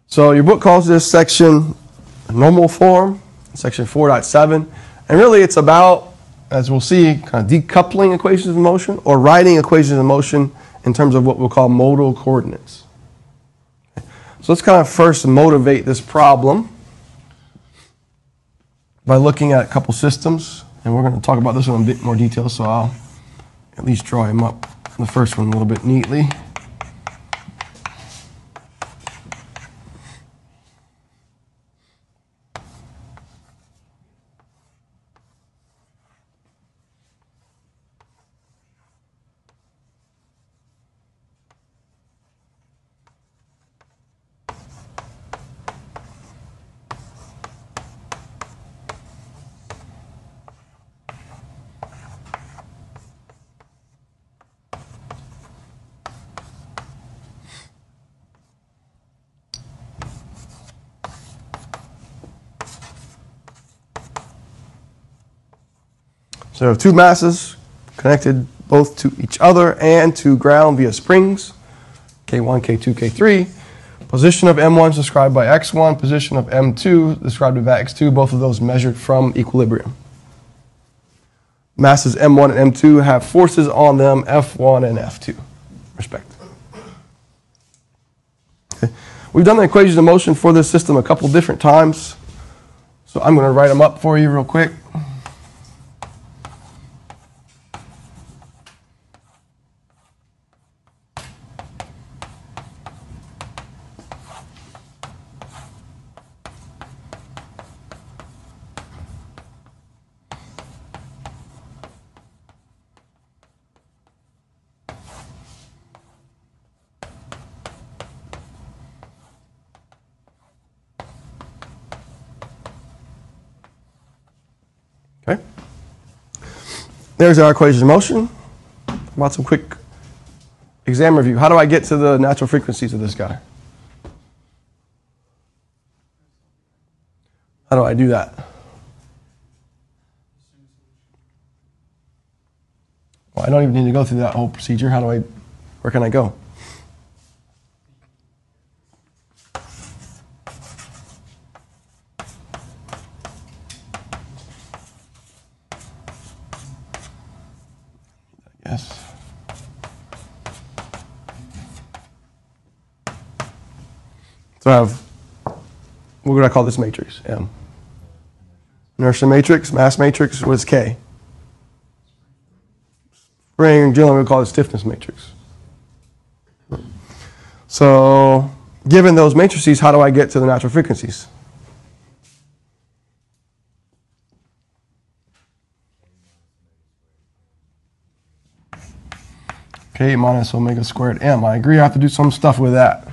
So your book calls this section normal form, section 4.7. And really it's about, as we'll see, kind of decoupling equations of motion or writing equations of motion in terms of what we'll call modal coordinates. So let's kind of first motivate this problem by looking at a couple systems. And we're going to talk about this one in a bit more detail, so I'll at least draw him up, the first one, a little bit neatly. So we have two masses connected both to each other and to ground via springs, K1, K2, K3. Position of M1 is described by X1, position of M2 described by X2, both of those measured from equilibrium. Masses M1 and M2 have forces on them, F1 and F2, respectively. Okay. We've done the equations of motion for this system a couple different times, so I'm going to write them up for you real quick. Okay. There's our equation of motion. How about some quick exam review? How do I get to the natural frequencies of this guy? How do I do that? Well, I don't even need to go through that whole procedure. Where can I go? Yes. So I have, what would I call this matrix? M. Inertia matrix, mass matrix, what is K? Spring, generally we call it stiffness matrix. So given those matrices, how do I get to the natural frequencies? K minus omega squared m. I agree I have to do some stuff with that.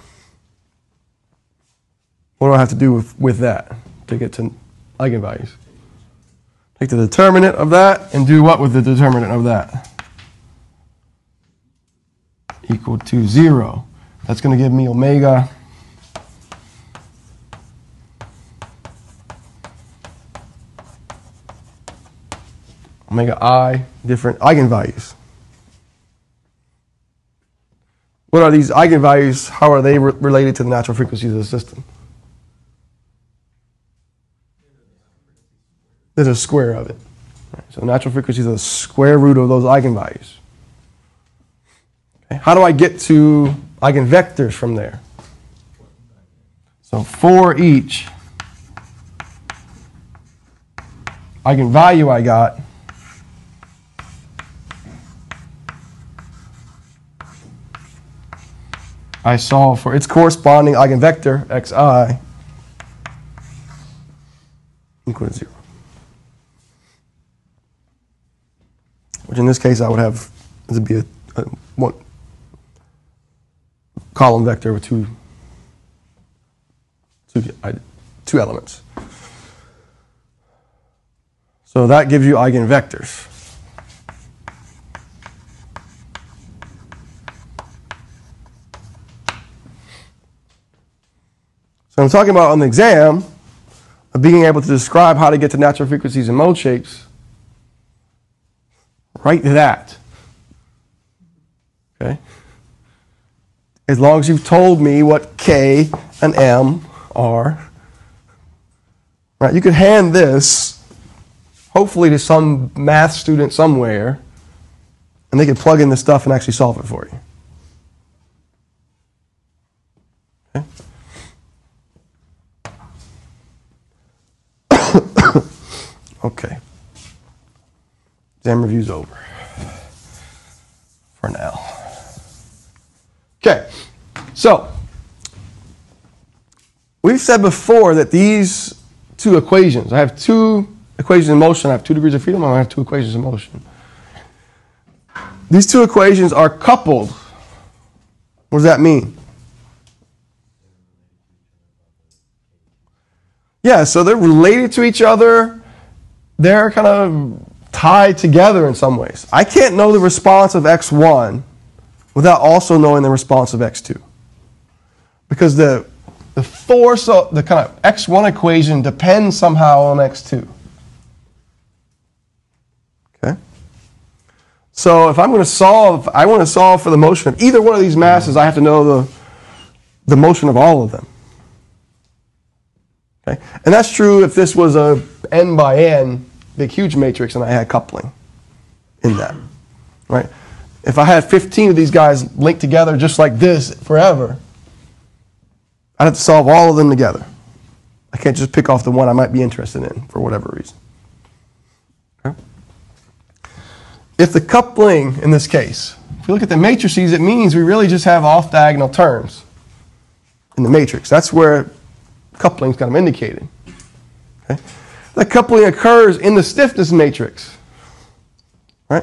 What do I have to do with that to get to eigenvalues? Take the determinant of that and do what with the determinant of that? Equal to 0. That's going to give me omega I different eigenvalues. What are these eigenvalues? How are they related to the natural frequencies of the system? There's a square of it. Right, so natural frequencies are the square root of those eigenvalues. Okay, how do I get to eigenvectors from there? So for each eigenvalue I got, I solve for its corresponding eigenvector, xi, equal to 0. Which in this case I would have, this would be a one column vector with two elements. So that gives you eigenvectors. So I'm talking about on the exam of being able to describe how to get to natural frequencies and mode shapes. Write that. Okay? As long as you've told me what K an M, R. Right? You could hand this, hopefully, to some math student somewhere, and they could plug in this stuff and actually solve it for you. Okay. Okay. Exam review's over for now. Okay, so we've said before that these two equations, I have two equations in motion, I have 2 degrees of freedom, and I have 2 equations in motion. These two equations are coupled. What does that mean? Yeah, so they're related to each other. They're kind of tied together in some ways. I can't know the response of x1 without also knowing the response of x2. Because the force of the kind of x1 equation depends somehow on x2. Okay? So if I'm going to solve, I want to solve for the motion of either one of these masses, I have to know the motion of all of them. Okay? And that's true if this was a n by n, big huge matrix, and I had coupling in that. Right? If I had 15 of these guys linked together just like this forever, I'd have to solve all of them together. I can't just pick off the one I might be interested in for whatever reason. Okay? If the coupling, in this case, if you look at the matrices, it means we really just have off-diagonal terms in the matrix. That's where coupling is kind of indicated. Okay? The coupling occurs in the stiffness matrix. Right?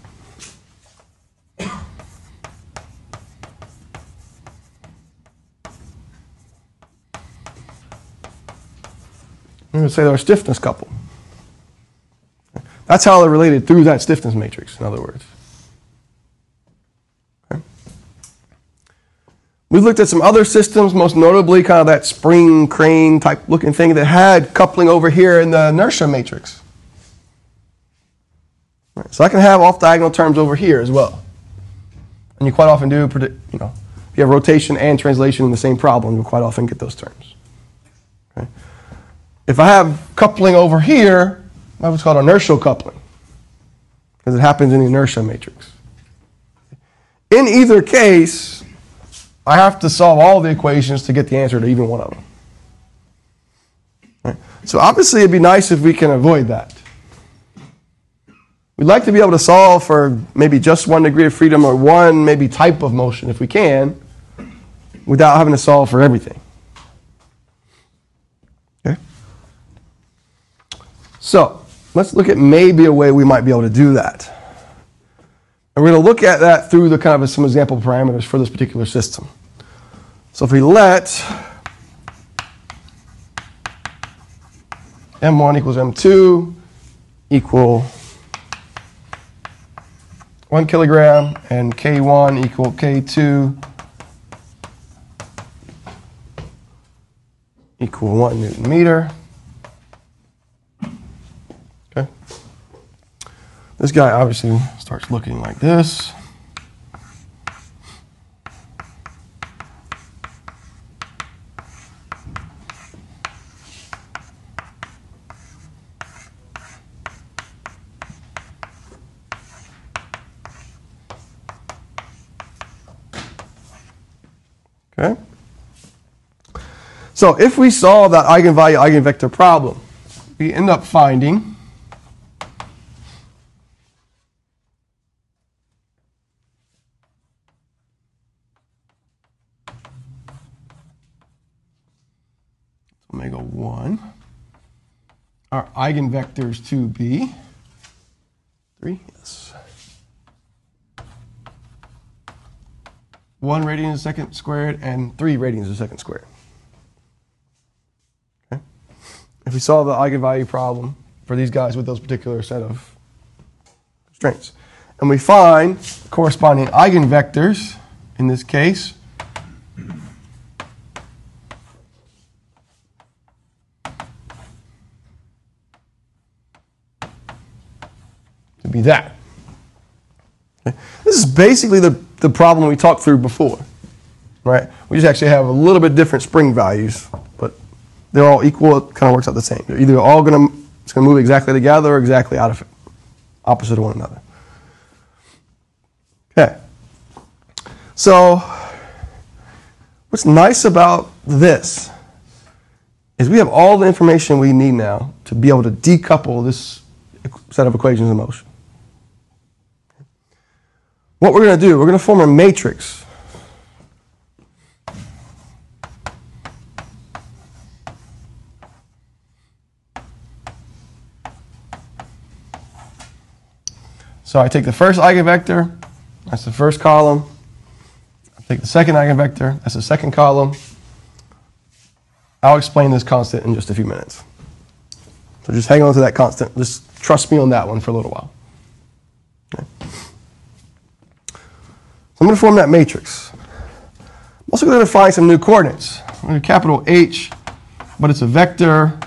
I'm going to say they're a stiffness couple. That's how they're related through that stiffness matrix, in other words. Okay. We looked at some other systems, most notably kind of that spring crane type looking thing that had coupling over here in the inertia matrix. Right. So I can have off-diagonal terms over here as well. And you quite often do, if you have rotation and translation in the same problem, you'll quite often get those terms. Okay. If I have coupling over here, that's what's called inertial coupling, because it happens in the inertia matrix. In either case, I have to solve all the equations to get the answer to even one of them. Right? So obviously it'd be nice if we can avoid that. We'd like to be able to solve for maybe just 1 degree of freedom or one maybe type of motion if we can, without having to solve for everything. Okay? So let's look at maybe a way we might be able to do that. And we're going to look at that through the kind of some example parameters for this particular system. So if we let M1 equals M2 equal 1 kilogram and K1 equal K2 equal 1 Newton meter. Okay. This guy obviously starts looking like this. Okay. So if we solve that eigenvalue eigenvector problem, we end up finding omega 1, our eigenvectors to be 3, yes. 1 radians a second squared and 3 radians a second squared. Okay. If we solve the eigenvalue problem for these guys with those particular set of constraints, and we find corresponding eigenvectors in this case, to be that. Okay. This is basically the problem we talked through before. right? We just actually have a little bit different spring values, but they're all equal. It kind of works out the same. They're either all it's going to move exactly together or exactly out of it, opposite of one another. Okay. So what's nice about this is we have all the information we need now to be able to decouple this set of equations in motion. What we're going to do, we're going to form a matrix. So I take the first eigenvector, that's the first column. I take the second eigenvector, that's the second column. I'll explain this constant in just a few minutes. So just hang on to that constant. Just trust me on that one for a little while. Okay. So I'm going to form that matrix. I'm also going to define some new coordinates. I'm going to do capital H, but it's a vector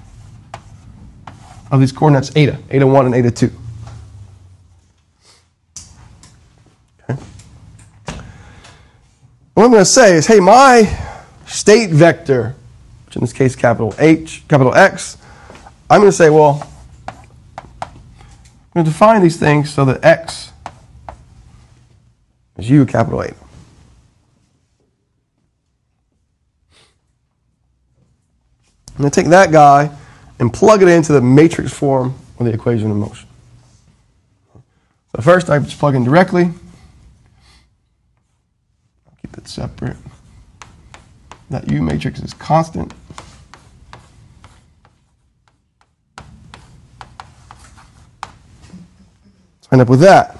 of these coordinates eta, eta 1 and eta 2. Okay. What I'm going to say is, hey, my state vector, which in this case capital H, capital X, I'm going to say, well, I'm going to define these things so that X is U capital A. I'm going to take that guy and plug it into the matrix form of the equation of motion. So first I just plug in directly. I'll keep it separate. That U matrix is constant. So I end up with that.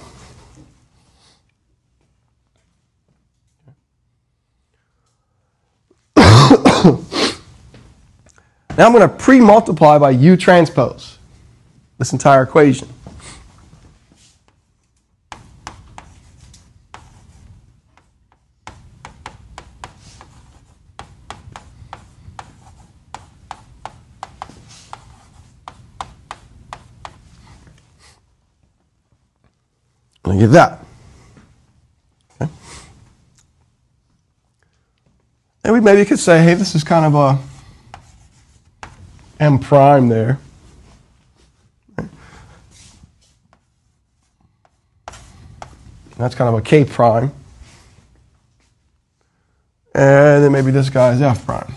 Now I'm going to pre-multiply by U transpose this entire equation. And I get that. Okay. And we maybe could say, hey, this is kind of a M prime there. That's kind of a K prime. And then maybe this guy is F prime.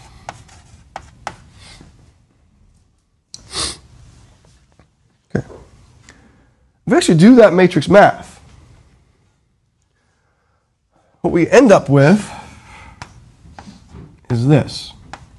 Okay. If we actually do that matrix math, what we end up with is this.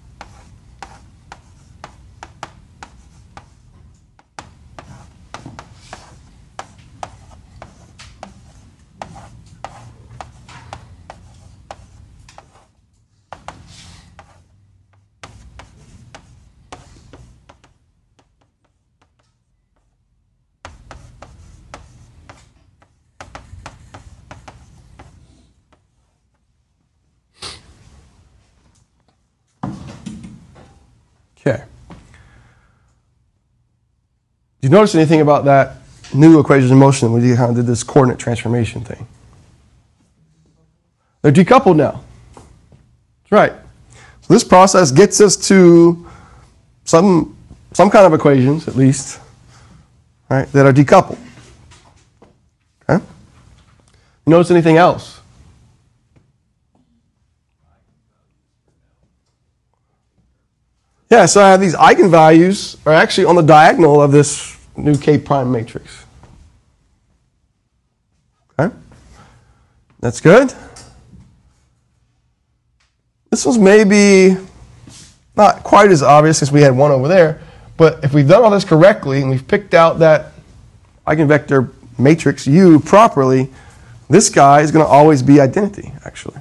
Okay. Do you notice anything about that new equation of motion when you kind of did this coordinate transformation thing? They're decoupled now. That's right. So this process gets us to some kind of equations, at least, right, that are decoupled. Okay? You notice anything else? Yeah, so I have these eigenvalues are actually on the diagonal of this new K prime matrix. Okay? That's good. This one's maybe not quite as obvious since we had one over there, but if we've done all this correctly and we've picked out that eigenvector matrix U properly, this guy is going to always be identity, actually.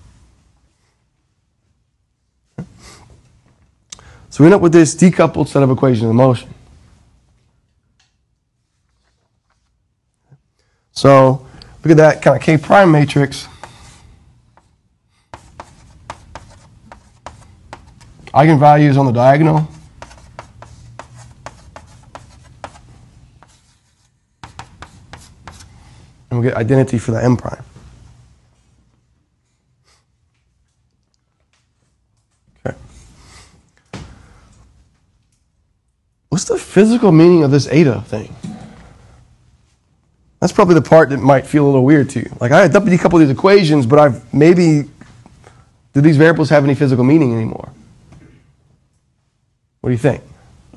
So we end up with this decoupled set of equations of motion. So look at that kind of K prime matrix. Eigenvalues on the diagonal. And we get identity for the M prime. what's the physical meaning of this eta thing? That's probably the part that might feel a little weird to you. Like, I decouple these equations, but do these variables have any physical meaning anymore? What do you think?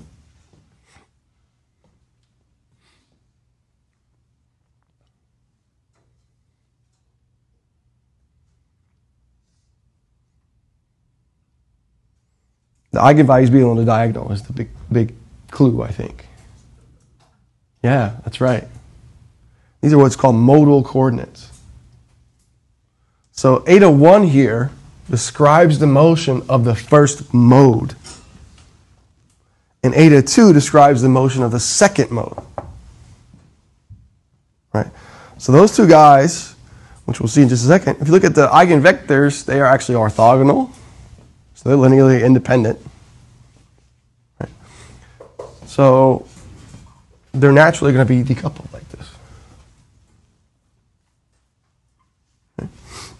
The eigenvalues being on the diagonal is the big clue, I think. Yeah, that's right. These are what's called modal coordinates. So eta 1 here describes the motion of the first mode. And eta 2 describes the motion of the second mode. Right? So those two guys, which we'll see in just a second, if you look at the eigenvectors, they are actually orthogonal. So they're linearly independent. Right? So they're naturally going to be decoupled like this. Okay.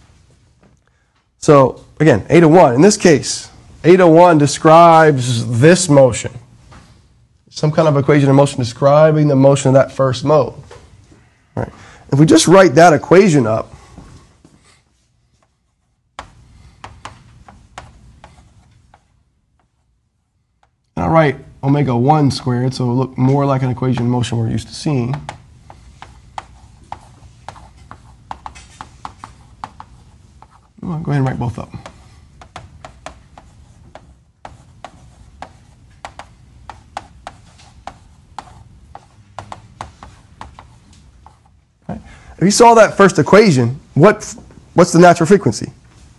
So again, eta 1, in this case, eta 1 describes this motion. Some kind of equation of motion describing the motion of that first mode. Right. If we just write that equation up, and I'll write omega 1 squared, so it'll look more like an equation of motion we're used to seeing. Well, go ahead and write both of them. Right. If you saw that first equation, what's the natural frequency?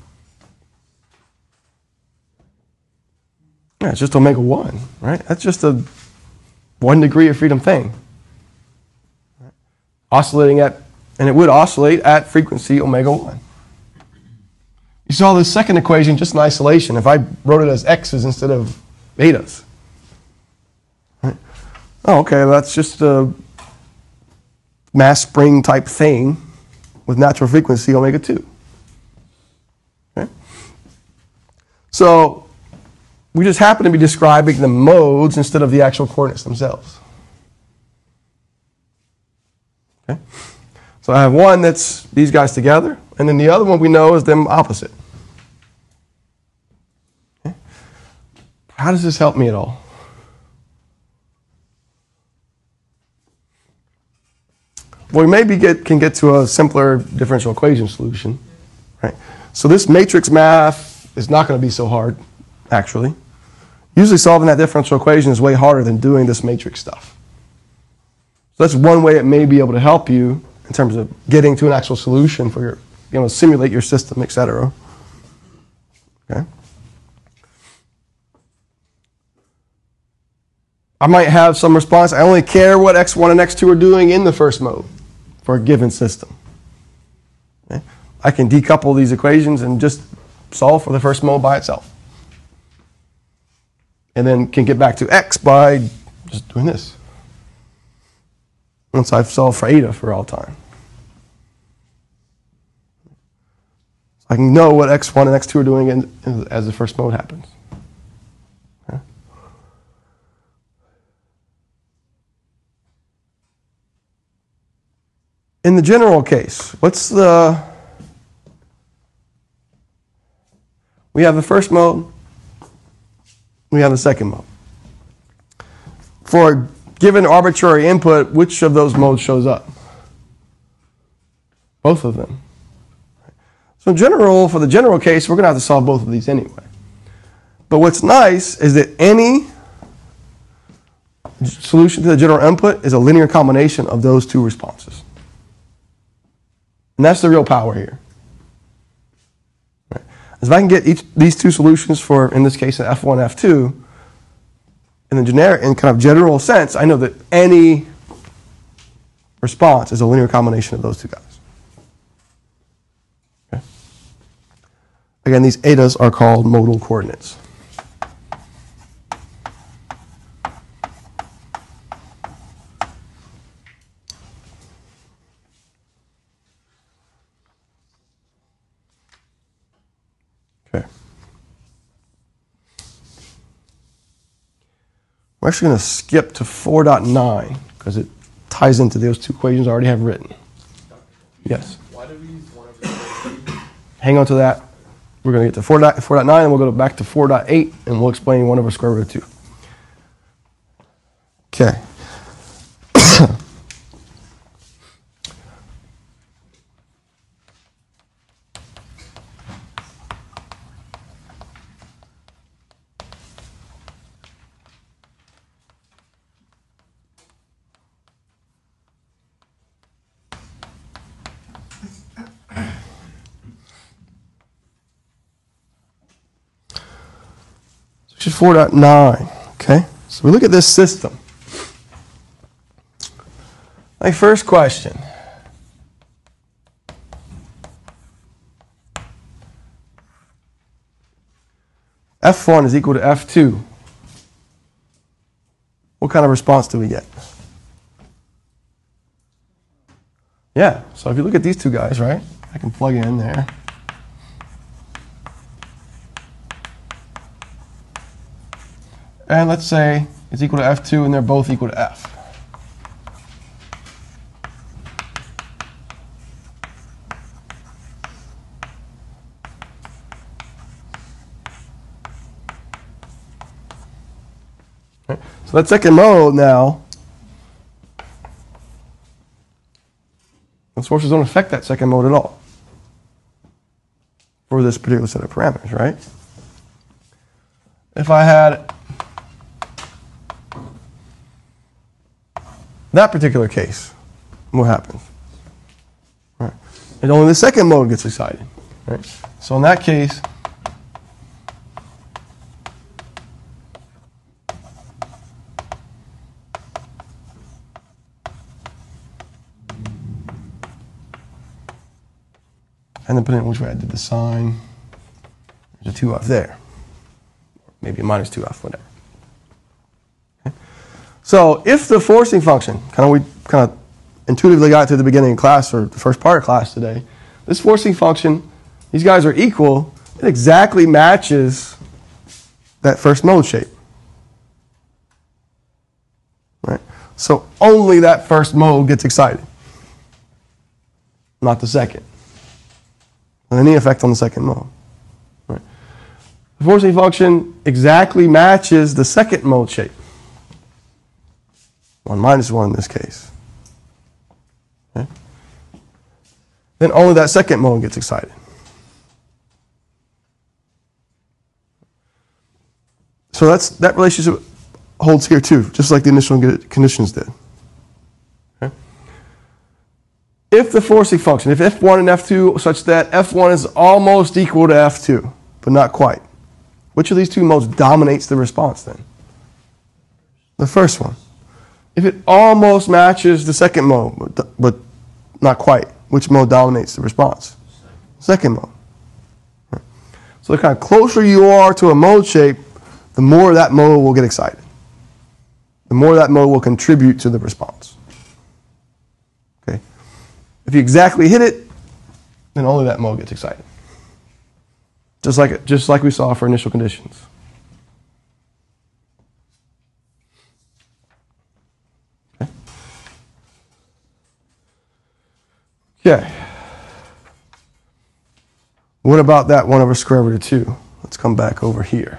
Yeah, it's just omega 1, right? That's just a 1 degree of freedom thing. Right. Oscillating at, and it would oscillate at frequency omega 1. You saw this second equation just in isolation. If I wrote it as x's instead of betas. Right. Oh, okay, that's just a mass spring type thing with natural frequency omega 2. Okay. So we just happen to be describing the modes instead of the actual coordinates themselves. Okay? So I have one that's these guys together, and then the other one we know is them opposite. Okay? How does this help me at all? Well, we maybe can get to a simpler differential equation solution. Right? So this matrix math is not going to be so hard, actually. Usually solving that differential equation is way harder than doing this matrix stuff. So that's one way it may be able to help you in terms of getting to an actual solution for your, simulate your system, etc. Okay. I might have some response. I only care what x1 and x2 are doing in the first mode for a given system. Okay. I can decouple these equations and just solve for the first mode by itself. And then can get back to x by just doing this. Once I've solved for eta for all time. So I can know what x1 and x2 are doing as the first mode happens. Okay. In the general case, we have the first mode, we have the second mode. For a given arbitrary input, which of those modes shows up? Both of them. So in general, for the general case, we're going to have to solve both of these anyway. But what's nice is that any solution to the general input is a linear combination of those two responses. And that's the real power here. Right. If I can get these two solutions for, in this case, an F1, F2, in kind of general sense, I know that any response is a linear combination of those two guys. Okay. Again, these etas are called modal coordinates. Okay. We're actually going to skip to 4.9 because it ties into those two equations I already have written. Yes? Why do we use 1 over square root of 2? Hang on to that. We're going to get to 4.9 and we'll go back to 4.8 and we'll explain 1 over square root of 2. Okay. Section 4.9, okay? So we look at this system. My first question. F1 is equal to F2. What kind of response do we get? Yeah, so if you look at these two guys, right? I can plug it in there. And let's say it's equal to F2 and they're both equal to F. Okay. So that second mode now, those forces don't affect that second mode at all for this particular set of parameters, right? If I had that particular case, what happens? Right. And only the second mode gets excited. Right? So in that case, and depending on which way I did the sign, there's a 2F there. Maybe a minus 2F, whatever. So if the forcing function, we intuitively got to the beginning of class or the first part of class today, this forcing function, these guys are equal, it exactly matches that first mode shape. Right? So only that first mode gets excited, not the second. And any effect on the second mode. Right? The forcing function exactly matches the second mode shape. 1 minus 1 in this case. Okay? Then only that second mode gets excited. So that relationship holds here too, just like the initial conditions did. Okay? If the forcing function, if F1 and F2 such that F1 is almost equal to F2, but not quite, which of these two modes dominates the response then? The first one. If it almost matches the second mode, but not quite, which mode dominates the response? Second mode. Right. So the kind of closer you are to a mode shape, the more that mode will get excited. The more that mode will contribute to the response. Okay. If you exactly hit it, then only that mode gets excited. Just like we saw for initial conditions. Okay. What about that 1 over square root of 2? Let's come back over here.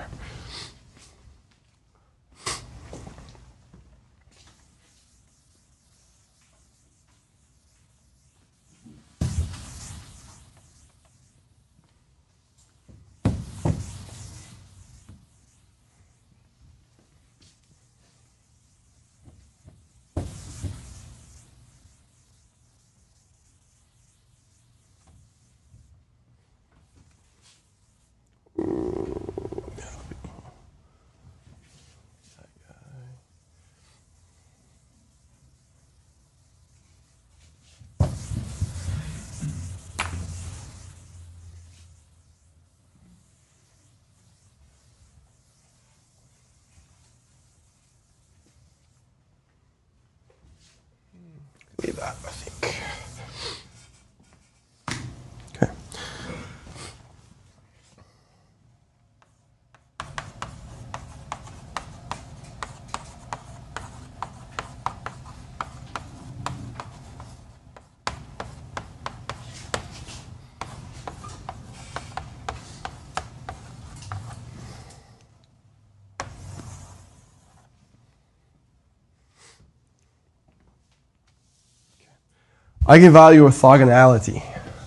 Eigenvalue orthogonality.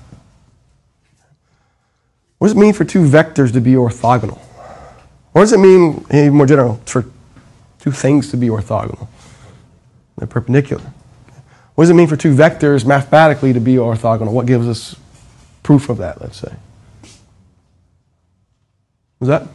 What does it mean for two vectors to be orthogonal? What does it mean, in more general, for two things to be orthogonal? They're perpendicular. What does it mean for two vectors mathematically to be orthogonal? What gives us proof of that, let's say? What's that?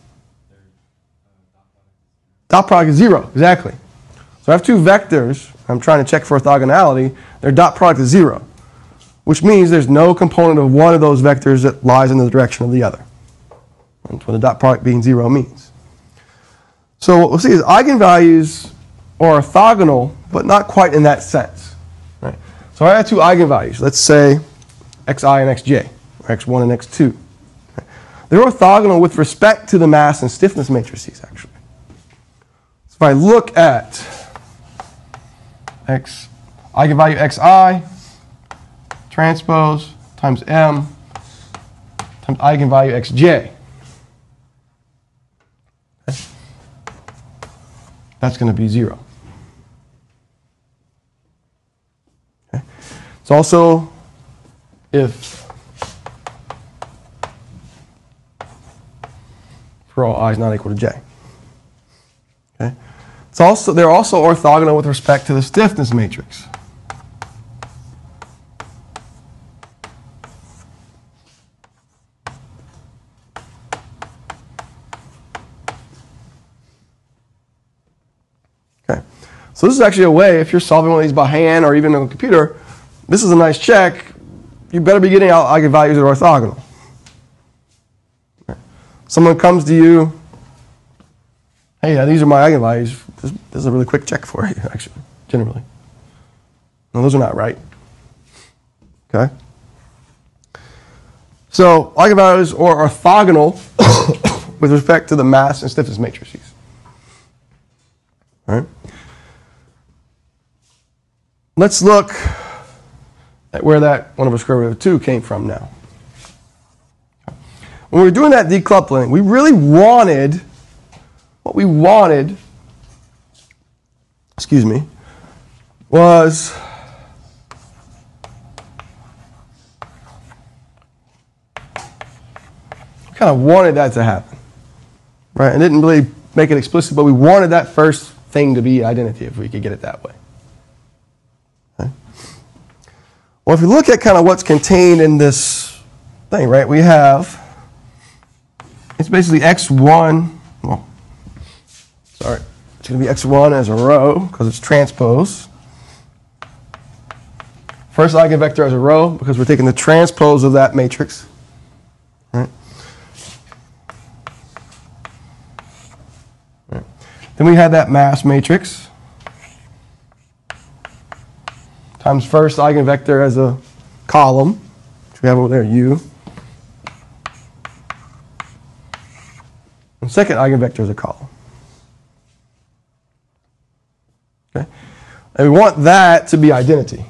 Dot product is 0, exactly. So I have two vectors. I'm trying to check for orthogonality. Their dot product is 0, which means there's no component of one of those vectors that lies in the direction of the other. That's what the dot product being 0 means. So what we'll see is eigenvalues are orthogonal, but not quite in that sense. Right? So I have two eigenvalues. Let's say xi and xj, or x1 and x2. Right? They're orthogonal with respect to the mass and stiffness matrices, actually. So if I look at eigenvalue xi transpose times m times eigenvalue xj, okay, that's going to be 0. Okay. It's also if for all I is not equal to j. Okay. They're also orthogonal with respect to the stiffness matrix. Okay. So this is actually a way, if you're solving one of these by hand or even on a computer, this is a nice check. You better be getting out eigenvalues that are orthogonal. Okay. Someone comes to you, hey, these are my eigenvalues. This is a really quick check for you, actually, generally. No, those are not right. Okay? So, eigenvalues are orthogonal with respect to the mass and stiffness matrices. All right? Let's look at where that 1 over square root of 2 came from now. When we were doing that decoupling, we really wanted, what we wanted, was we kind of wanted that to happen, right? I didn't really make it explicit, but we wanted that first thing to be identity if we could get it that way. Okay. Well, if you look at kind of what's contained in this thing, right, we have, it's basically x1, well, sorry, it's going to be x1 as a row because it's transpose. First eigenvector as a row because we're taking the transpose of that matrix. Right? Right. Then we had that mass matrix times first eigenvector as a column, which we have over there, u. And second eigenvector as a column. Okay? And we want that to be identity.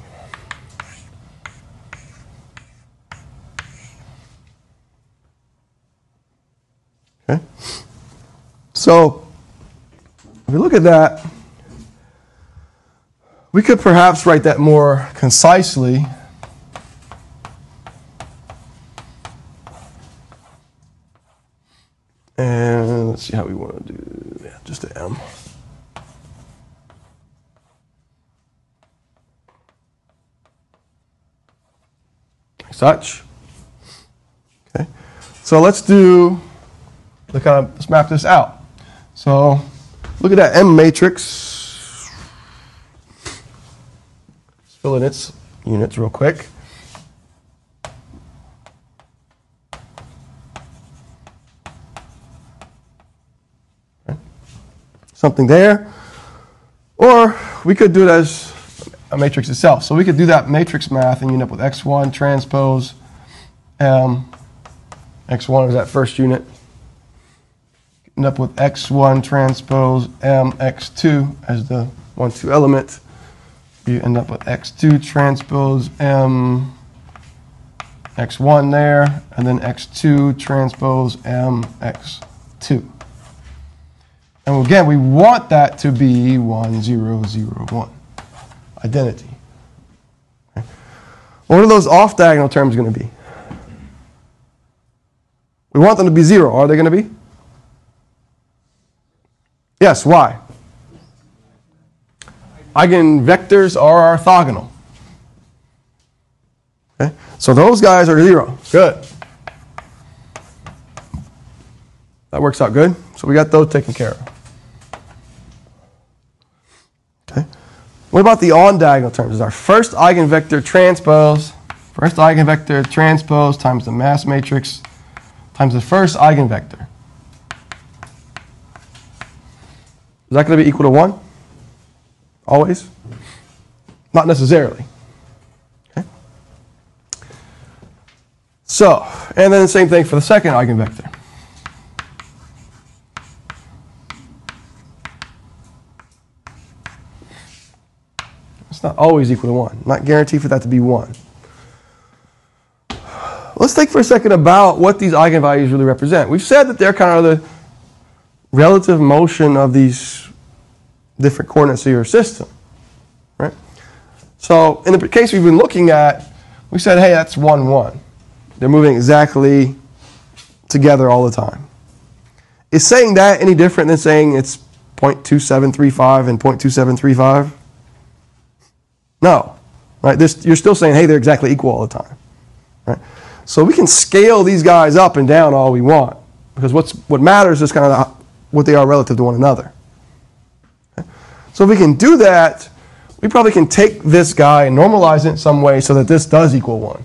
Okay? So, if we look at that, we could perhaps write that more concisely. And let's see how we want to do, yeah, just an m. Such. Okay. So let's let's map this out. So look at that M matrix. Let's fill in its units real quick. Okay. Something there. Or we could do it as a matrix itself. So we could do that matrix math and you end up with x1 transpose m. x1 is that first unit. End up with x1 transpose m x2 as the 1, 2 element. You end up with x2 transpose m x1 there, and then x2 transpose m x2. And again, we want that to be 1, 0, 0, 1. Identity. Okay. What are those off-diagonal terms going to be? We want them to be 0. Are they going to be? Yes, why? Eigenvectors are orthogonal. Okay? So those guys are 0. Good. That works out good. So we got those taken care of. Okay. What about the on-diagonal terms? Is our first eigenvector transpose times the mass matrix times the first eigenvector. Is that going to be equal to 1? Always? Not necessarily. Okay. So, and then the same thing for the second eigenvector. It's not always equal to 1. Not guaranteed for that to be 1. Let's think for a second about what these eigenvalues really represent. We've said that they're kind of the relative motion of these different coordinates of your system, right? So in the case we've been looking at, we said, hey, that's 1, 1. They're moving exactly together all the time. Is saying that any different than saying it's 0.2735 and 0.2735? No, right? You're still saying, hey, they're exactly equal all the time, right? So we can scale these guys up and down all we want, because what matters is kind of what they are relative to one another. Okay? So if we can do that, we probably can take this guy and normalize it in some way so that this does equal 1.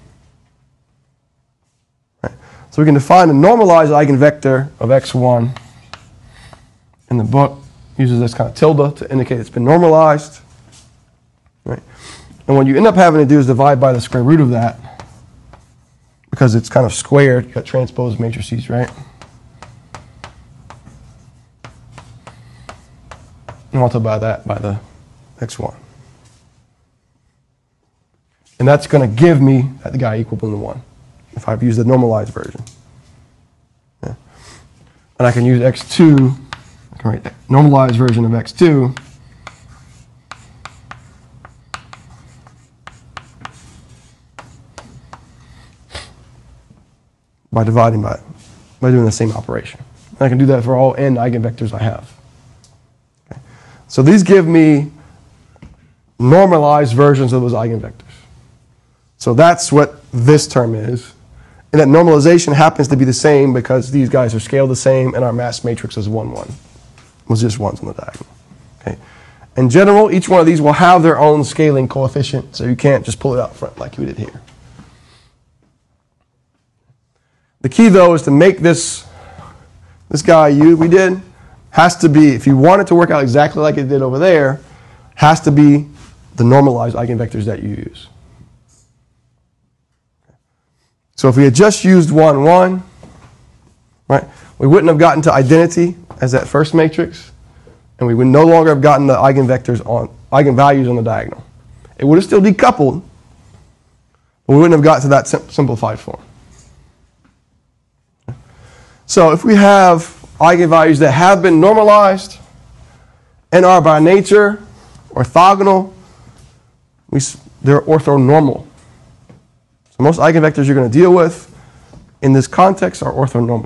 Right? So we can define a normalized eigenvector of x1, and the book uses this kind of tilde to indicate it's been normalized. Right? And what you end up having to do is divide by the square root of that, because it's kind of squared. You've got transposed matrices, right? And multiply that by the x1. And that's going to give me that guy equal to 1 if I've used the normalized version. Yeah. And I can use x2, I can write that normalized version of x2 by dividing by doing the same operation. And I can do that for all n eigenvectors I have. Okay. So these give me normalized versions of those eigenvectors. So that's what this term is. And that normalization happens to be the same because these guys are scaled the same and our mass matrix is 1, 1. It was just 1s on the diagonal. Okay. In general, each one of these will have their own scaling coefficient, so you can't just pull it out front like we did here. The key, though, is to make this guy we did, has to be, if you want it to work out exactly like it did over there, has to be the normalized eigenvectors that you use. So if we had just used 1, 1, right, we wouldn't have gotten to identity as that first matrix, and we would no longer have gotten the eigenvalues on the diagonal. It would have still decoupled, but we wouldn't have got to that simplified form. So if we have eigenvalues that have been normalized and are by nature orthogonal, they're orthonormal. So most eigenvectors you're going to deal with in this context are orthonormal.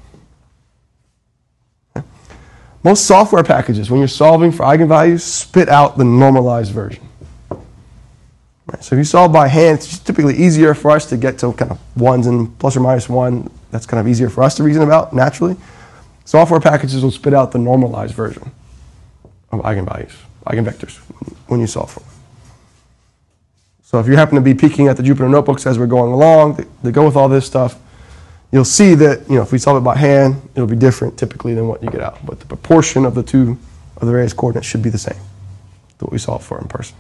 Okay. Most software packages, when you're solving for eigenvalues, spit out the normalized version. Right. So if you solve by hand, it's typically easier for us to get to kind of 1s and plus or minus 1. That's kind of easier for us to reason about naturally. Software packages will spit out the normalized version of eigenvectors, when you solve for them. So if you happen to be peeking at the Jupyter notebooks as we're going along, they go with all this stuff, you'll see that if we solve it by hand, it'll be different typically than what you get out. But the proportion of the various coordinates should be the same to what we solve for in person.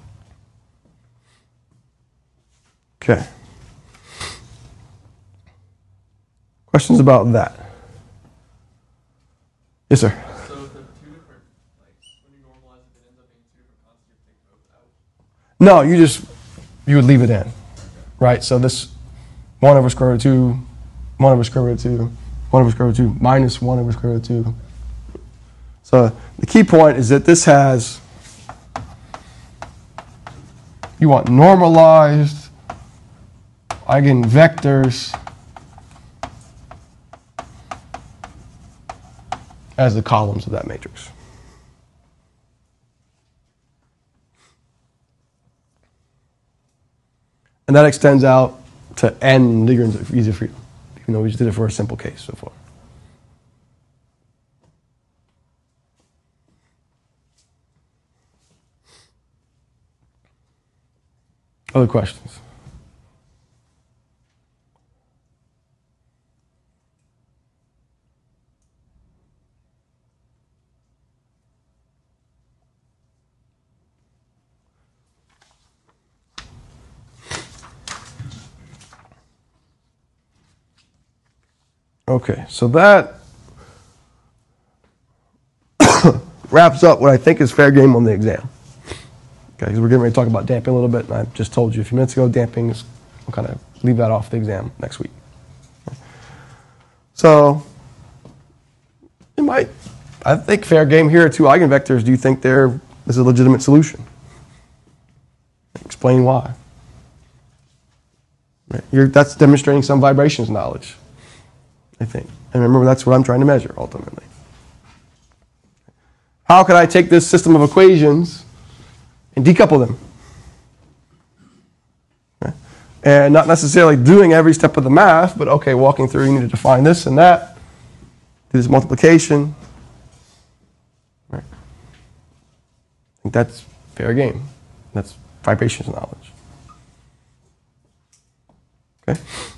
Okay. Questions about that? Yes, sir. So the two different, when you normalize it, it ends up being two different constants, you take both out? No, you would leave it in. Okay. Right? So this 1 over square root of 2, 1 over square root of 2, 1 over square root of 2, minus 1 over square root of 2. So the key point is that this has, you want normalized eigenvectors as the columns of that matrix. And that extends out to n degrees of freedom, even though we just did it for a simple case so far. Other questions? Okay, so that wraps up what I think is fair game on the exam. Okay, because we're getting ready to talk about damping a little bit, and I just told you a few minutes ago, damping is, we'll kind of leave that off the exam next week. So, you might, I think fair game here are two eigenvectors. Do you think there is a legitimate solution? Explain why. Right? That's demonstrating some vibrations knowledge, I think. And remember, that's what I'm trying to measure, ultimately. How could I take this system of equations and decouple them? Okay. And not necessarily doing every step of the math, but okay, walking through, you need to define this and that, do this multiplication. Right. I think that's fair game. That's vibrations knowledge. Okay?